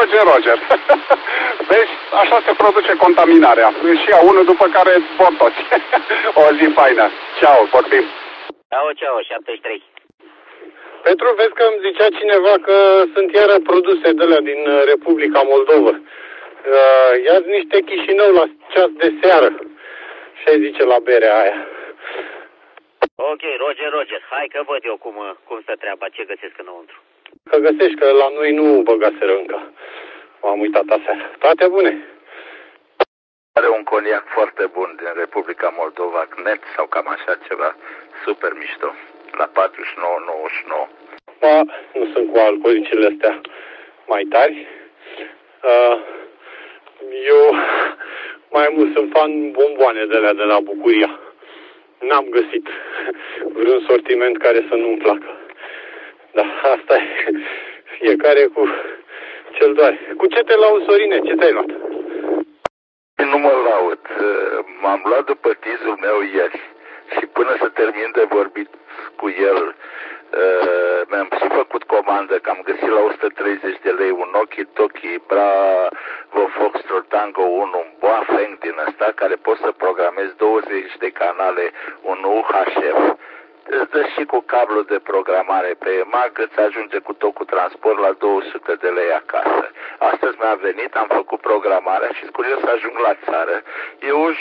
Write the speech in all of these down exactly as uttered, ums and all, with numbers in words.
Roger, Roger. Vezi, așa se produce contaminarea. Și ia unul după care vor toți. O zi faină. Ceau, vorbim. Ceau, ceau, șaptezeci și trei. Petru, vezi că îmi zicea cineva că sunt iară produse de alea din Republica Moldova. Uh, ia-ți niște Chișinău la ceas de seară. Și zice la berea aia. Ok, Roger, Roger. Hai că văd eu cum, cum stă treaba, ce găsesc înăuntru. Că găsești că la noi nu băgaseră încă. M-am uitat aseară. Toate bune. Are un coniac foarte bun din Republica Moldova, net sau cam așa ceva, super mișto, la patruzeci și nouă nouăzeci și nouă. Ba, nu sunt cu alcoolicele astea mai tari. Uh, eu mai mult sunt fan bomboane de alea de la Bucuria. N-am găsit vreun sortiment care să nu-mi placă. Da, asta e. Fiecare cu ce-l doare. Cu ce te lauzi, Sorine? Ce te-ai luat? Nu mă laud. M-am luat după tizul meu ieri și până să termin de vorbit cu el, mi-am și făcut comandă că am găsit la o sută treizeci de lei un Oki-Toki Bravo Foxtrot Tango unu, un Boafeng din ăsta, care poți să programezi douăzeci de canale, un U H F. Îți dă și cu cablu de programare pe E M A G, îți ajunge cu tot cu transport la două sute de lei acasă. Astăzi mi-a venit, am făcut programarea și sunt curios să ajung la țară. Eu uh,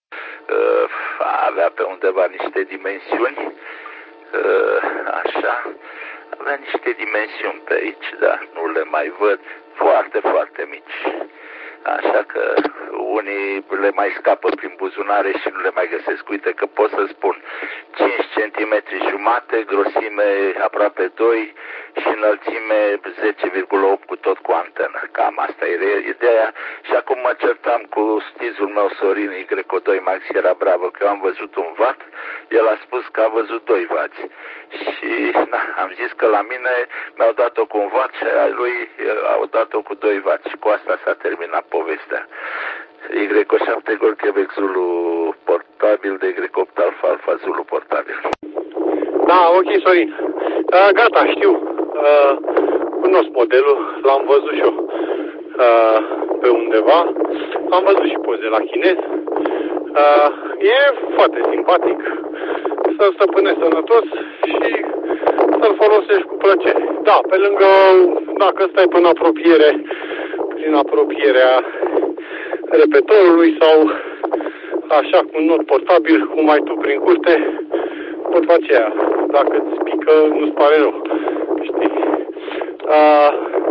avea pe undeva niște dimensiuni, uh, așa, avea niște dimensiuni pe aici, dar nu le mai văd, foarte, foarte mici. Așa că unii le mai scapă prin buzunare și nu le mai găsesc. Uite că pot să spun cinci centimetri jumate, grosime aproape doi și înălțime zece virgulă opt cu tot cu antenă. Cam asta e ideea. Și acum mă certam cu stizul meu Sorin Y doi Max, era bravo că eu am văzut un vat, el a spus că a văzut doi vați. Și na, am zis că la mine mi-au dat-o cu un vat și a lui au dat-o cu doi vați. Și cu asta s-a terminat povestea. Y șapte Gol Quebec Zulu portabil de Y opt Alfa Alfa Zulu portabil. Da, ok, Sorin. Uh, gata, știu. Uh, cunosc modelul, l-am văzut și eu uh, pe undeva. Am văzut și poze la chinez. Uh, e foarte simpatic. Să stăpânești sănătos și să-l folosești cu plăcere. Da, pe lângă, dacă stai până apropiere, prin apropierea repetorului sau așa cu un not portabil, cum ai tu prin curte, după aceea, dacă îți pică, nu-ți pare rău. Știi? A,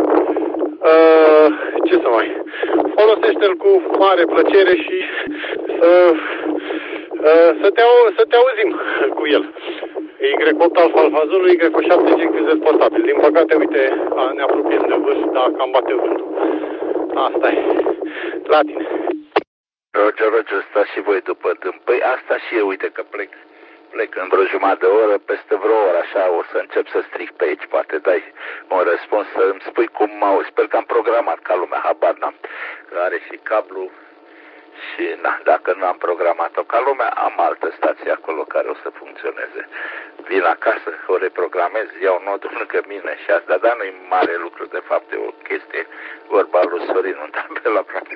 a, ce să mai... Folosește-l cu mare plăcere și să, a, să, te, au, să te auzim cu el. Y opt Alfa Alfa Zulu, Y șapte G Q Z portabil. Din păcate, uite, ne apropiem de vârf, dar cam bate vântul. Asta e. La tine. Roger, Roger, stați și voi după dâmp. Păi asta și eu, uite că plec. Plec în vreo jumătate de oră, peste vreo oră, așa, o să încep să stric pe aici, poate dai un răspuns, să îmi spui cum m-au, sper că am programat ca lumea, habar n-am, că are și cablu și, na, dacă nu am programat-o ca lumea, am altă stație acolo care o să funcționeze. Vin acasă, o reprogramez, iau nodul lângă mine și asta, dar nu-i mare lucru, de fapt, e o chestie, vorba lui Sorin, un tabel aproape,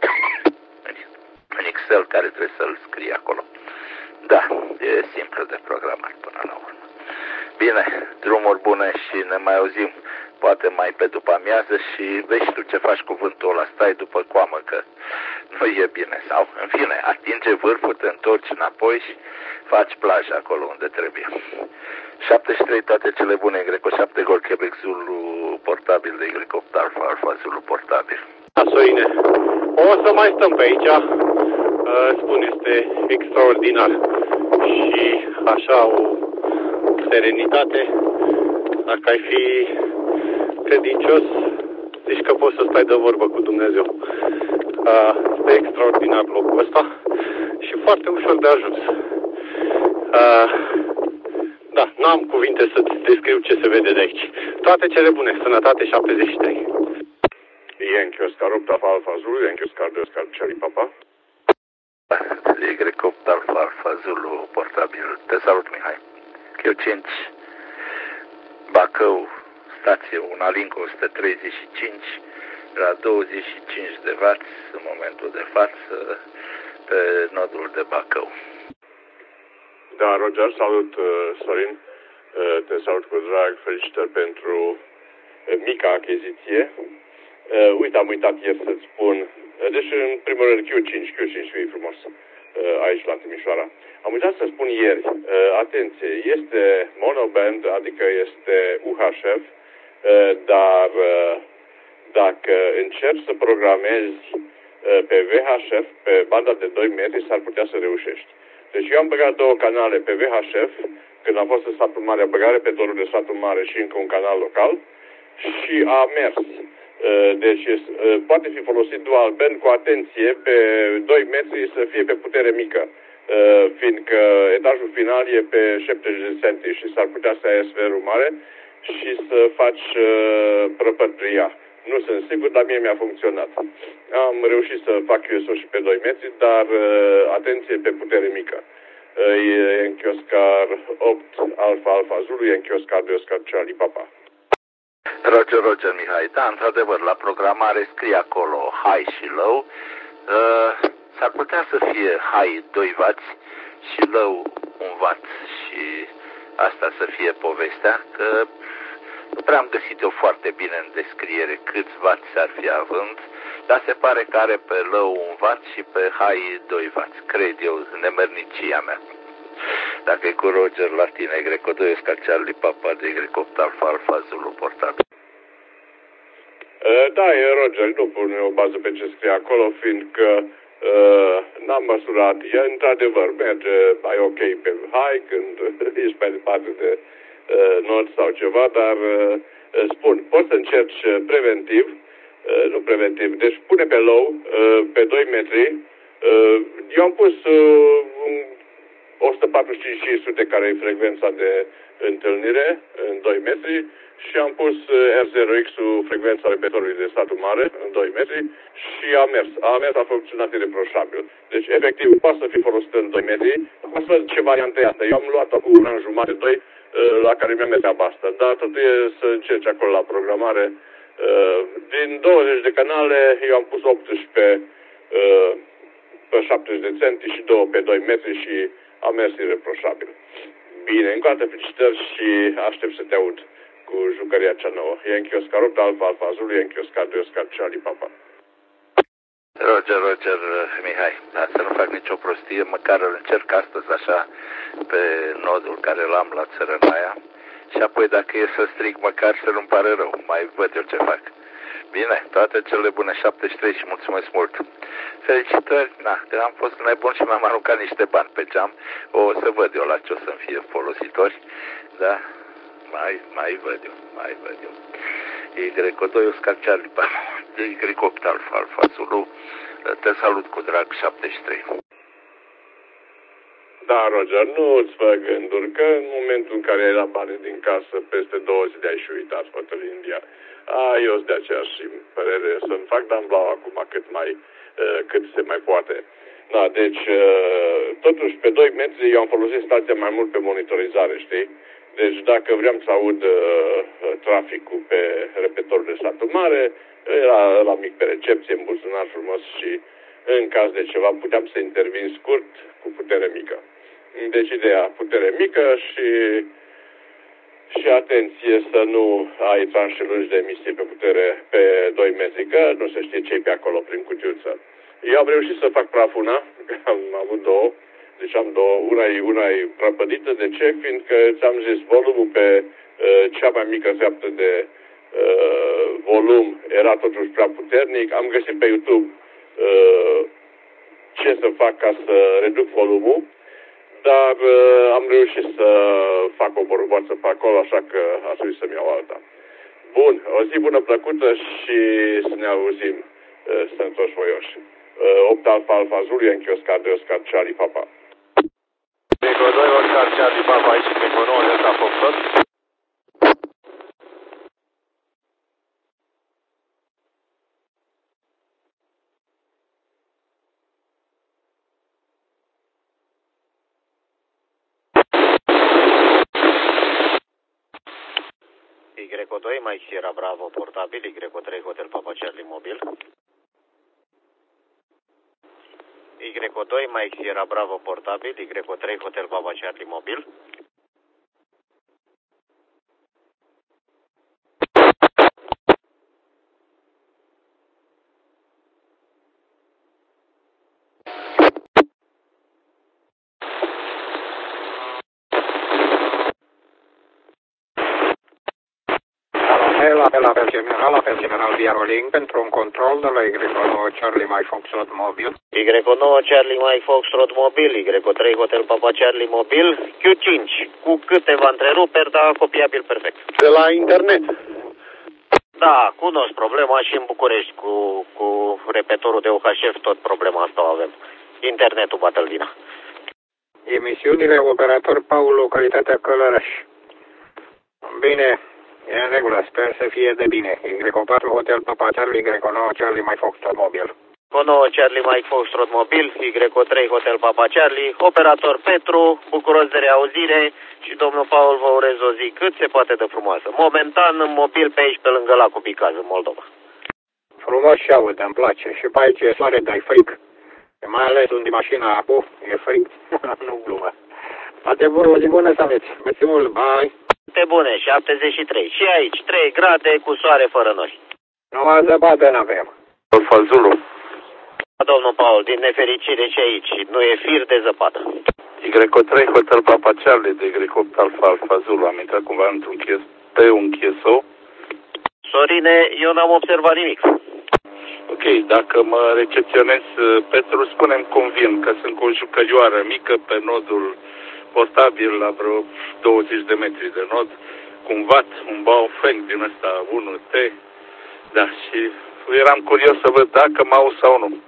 în Excel care trebuie să-l scrie acolo. Da, e simplu de programat până la urmă. Bine, drumuri bune și ne mai auzim poate mai pe după amiază și vezi tu ce faci cu vântul ăla, stai după coamă că nu e bine. Sau, în fine, atinge vârful, te întorci înapoi și faci plajă acolo unde trebuie. șaptezeci și trei, toate cele bune, Y șapte Gol Quebec Zulu portabil de Y opt Alfa Alfa Zulu portabil. Da, Soine, o să mai stăm pe aici. Spun, este extraordinar și așa o serenitate. Dacă ai fi credincios, zici că poți să stai de vorbă cu Dumnezeu. Este extraordinar locul ăsta și foarte ușor de ajuns. Da, n-am cuvinte să-ți descriu ce se vede de aici. Toate cele bune, sănătate șaptezeci și trei. Yankee Oscar opt Alfa Zulu, Yankee Oscar doi Oscar Charlie Papa. Y opt Alfa Alfa Zulu portabil. Te salut, Mihai. Q cinci Bacău, stație Unalinco o sută treizeci și cinci, la douăzeci și cinci de watt în momentul de față pe nodul de Bacău. Da, Roger, salut, Sorin. Te salut cu drag, felicitări pentru mica achiziție. Uite, am uitat ieri să-ți spun, deci în primul rând Q cinci, Q cinci, fii frumos, aici la Timișoara. Am uitat să spun ieri, atenție, este monoband, adică este U H F, dar dacă încerci să programezi pe V H F, pe banda de doi metri, s-ar putea să reușești. Deci eu am băgat două canale pe V H F, când am fost în satul mare, am băgat repetorul de satul mare și încă un canal local și a mers. Deci poate fi folosit dual band, cu atenție, pe doi metri să fie pe putere mică, fiindcă etajul final e pe șaptezeci de centi și s-ar putea să ai sferul mare și să faci prăpări prin ea. Nu sunt sigur, dar mie mi-a funcționat. Am reușit să fac U S O și pe doi metri, dar atenție, pe putere mică. E în Chioscar opt Alfa Alfa Zulu, e în Chioscar de Oscar Charlie Papa. Roger, Roger, Mihai, da, într-adevăr, la programare scrie acolo high și low. Uh, s-ar putea să fie high doi watt și low un watt și asta să fie povestea, că nu prea am găsit-o foarte bine în descriere câți watt s-ar fi având, dar se pare că are pe low un watt și pe high doi watt, cred eu, nemărnicia mea. Dacă e cu Roger la tine, Greco doi, Oscar Charlie Papa de Greco opt Alfa Alfa Zulu portabil. Da, e Roger, nu pune o bază pe ce scrie acolo, fiindcă uh, n-am măsurat. E într-adevăr, merge mai ok pe high când ești mai departe de uh, nod sau ceva, dar uh, spun, poți să încerci preventiv, uh, nu preventiv, deci pune pe low, uh, pe doi metri. Uh, eu am pus uh, o sută patruzeci și cinci cinci sute, care e frecvența de întâlnire în doi metri, și am pus R zero X-ul, frecvența repetorului de satul mare, în doi metri, și a mers. A mers, a funcționat ireproșabil. Deci, efectiv, poate să fi folosit în doi metri. Acum să văd ce variantă e asta. Eu am luat acum un an jumate, doi, la care mi-a mers asta. Dar totul e să încerci acolo la programare. Din douăzeci de canale, eu am pus optsprezece pe șaptezeci de centi și două pe doi metri și a mers ireproșabil. Bine, încă o dată felicitări și aștept să te aud cu jucăria cea nouă. E în Chioscar opt Alfa Alfa Zulu, e în Chioscar doi Oscar Charlie Papa. Roger, Roger, Mihai, dar să nu fac nicio prostie, măcar îl încerc astăzi așa pe nodul care l-am la Țărănaia și apoi dacă e să stric, măcar să nu-mi pare rău, mai văd eu ce fac. Bine, toate cele bune, șaptezeci și trei, și mulțumesc mult. Felicitări, na, că am fost nebun și mi-am aruncat niște bani pe geam. O să văd eu la ce o să-mi fie folositori, da? Mai, mai văd eu, mai văd eu. E Greco doi, Oscar Charlie Papa, de Greco opt Alfa Alfa Zulu. Te salut cu drag, șaptezeci și trei. Da, Roger, nu îți fă gânduri că în momentul în care ai la bani din casă, peste două zile ai și uitat fătălii India. A, eu sunt de aceeași părere să-mi fac damblau acum cât mai, uh, cât se mai poate. Da, deci, uh, totuși, pe doi metri eu am folosit stația mai mult pe monitorizare, știi? Deci dacă vreau să aud uh, traficul pe repetorul de satul mare, era la mic pe recepție, în buzunar frumos și în caz de ceva puteam să intervin scurt cu putere mică. Deci ideea, putere mică și, și atenție să nu ai tranșe lungi de emisie pe putere pe doi metri, că nu se știe ce-i pe acolo prin cutiuță. Eu am reușit să fac prafuna, am avut două. Deci am două, una e, una e prăpădită. De ce? Fiindcă ți-am zis, volumul pe uh, cea mai mică treaptă de uh, volum era totuși prea puternic. Am găsit pe YouTube uh, ce să fac ca să reduc volumul, dar uh, am reușit să fac o borboață pe acolo, așa că a trebuit să-mi iau alta. Bun, o zi bună, plăcută și să ne auzim uh, sănătoși voioși. Uh, opt Alfa Alfa Zulu, în Chioscar de Oscar Charlie Papa. Greco doi, Oscar Charlie Papa, aici Greco nouă, Delta Foxtrot. Y doi, Mike Sierra Bravo portabil, Y trei Hotel Papa Charlie mobil. Y doi, Mike Sierra Bravo portabil, Y trei Hotel Papa Charlie mobil. Hela, hela, Belgium, la Belgium, al Viaroling pentru un control de la Y nouă Charlie Mike Foxtrot mobil. Y nouă Charlie Mike Foxtrot mobil, Y trei Hotel Papa Charlie mobil, Q cinci, cu câteva întreruperi, dar copiabil perfect. De la internet. Da, cunosc problema și în București cu, cu repetorul de U H F, tot problema asta o avem. Internetul bată-l vina. Emisiunile operator Paul, localitatea Călăraș. Bine, e în regulă, sper să fie de bine. Y patru Hotel Papa Charlie, Y nouă Charlie Mike Foxtrot mobil. Y nouă Charlie Mike Foxtrot mobil, Y trei Hotel Papa Charlie, operator Petru, bucuros de reauzire și domnul Paul vă urez o zi cât se poate de frumoasă. Momentan în mobil pe aici pe lângă lacul Bicaz, în Moldova. Frumos și aud, îmi place. Și pe aici e soare, dai frig. Mai ales unde mașina apu, e frig. Nu glumă. Poate vor o zi bună să aveți. Mersi mult, bye. Te bune, șaptezeci și trei. Și aici, trei grade cu soare fără nori. Numai zăpadă n-avem. Alfa Zulu. Domnul Paul, din nefericire și aici, nu e fir de zăpadă. Y trei Hotel Papa Charlie de Y opt Alfa Alfa Zulu. Am intrat cumva într-un chies, pe un chiesou. Sorine, eu n-am observat nimic. Ok, dacă mă recepționez, Petru, spune-mi cum vin, că sunt cu o jucălioară mică pe nodul portabil la vreo douăzeci de metri de nod, cu un watt, un Baofeng din ăsta unu T, da, și eram curios să văd dacă mă au sau nu.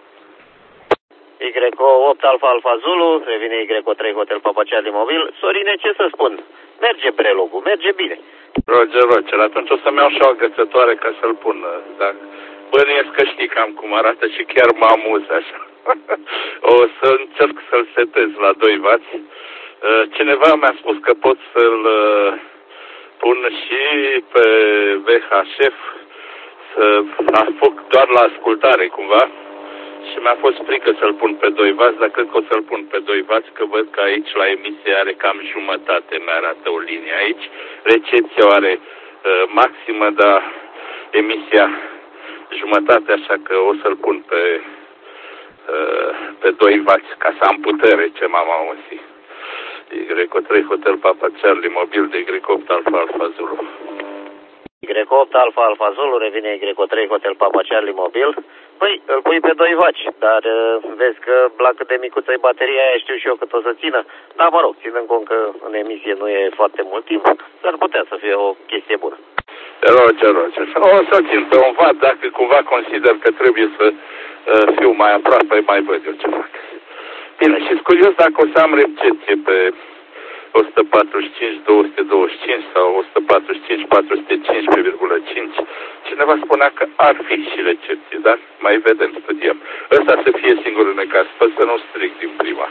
Y opt Alfa Alfa Zulu, revine Y trei Hotel Papa Charlie mobil. Sorine, ce să spun? Merge brelogul, merge bine. Roger, Roger, atunci o să-mi iau și o agățătoare ca să-l pun, dar bănuiesc că știi cam cum arată și chiar mă amuz așa. O să încerc să-l setez la doi wați. Cineva mi-a spus că pot să-l pun și pe V H F, să apuc doar la ascultare cumva. Și mi-a fost frică să-l pun pe doi wați, dar cred că o să-l pun pe doi wați, că văd că aici la emisie are cam jumătate, mi-arată o linie aici. Recepția are uh, maximă, dar emisia jumătate, așa că o să-l pun pe, uh, pe doi wați, ca să am putere, ce m-am auzit. Y trei Hotel Papa Charlie mobil de Y opt Alfa Alfa Zulu. Y opt Alfa Alfa Zulu, revine Y trei Hotel Papa Charlie mobil. Păi, îl pui pe doi wați, dar vezi că la cât de micuță e bateria aia, știu și eu cât o să țină. Dar mă rog, ținând cont că în emisie nu e foarte mult timp, s-ar putea să fie o chestie bună. Roger, Roger. O să țin pe un watt, dacă cumva consider că trebuie să uh, fiu mai aproape, mai văd eu ce fac. Bine, și curios dacă o să am recepție pe o sută patruzeci și cinci două sute douăzeci și cinci sau o sută patruzeci și cinci patru sute cincisprezece virgulă cinci. Cineva spunea că ar fi și recepție, dar mai vedem, studiem. Ăsta să fie singurul necaz, sper să nu stric din prima.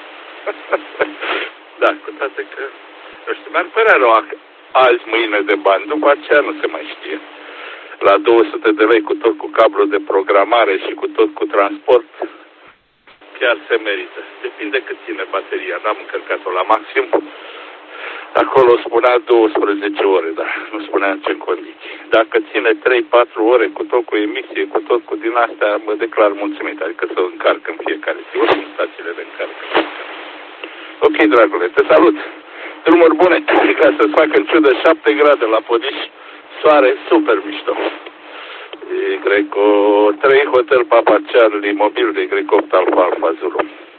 Da, cu toate că, nu știu, mi-ar părea rău azi mâine de bani, după aceea nu se mai știe. La două sute de lei cu tot cu cablu de programare și cu tot cu transport, chiar se merită. Depinde cât ține bateria, n-am încărcat-o la maxim. Acolo spunea douăsprezece ore, dar nu spunea în ce condiții. Dacă ține trei patru ore cu tot cu emisie, cu tot cu din astea, mă declar mulțumit, adică să o încarc în fiecare zi, oricum stațiile de încarcă. Ok, dragule, te salut! Drumuri bune, ca să-ți fac în ciudă șapte grade la Podiș, soare super mișto. Y trei Hotel Papa Charlie mobil de Y opt Alfa Alfa Zulu.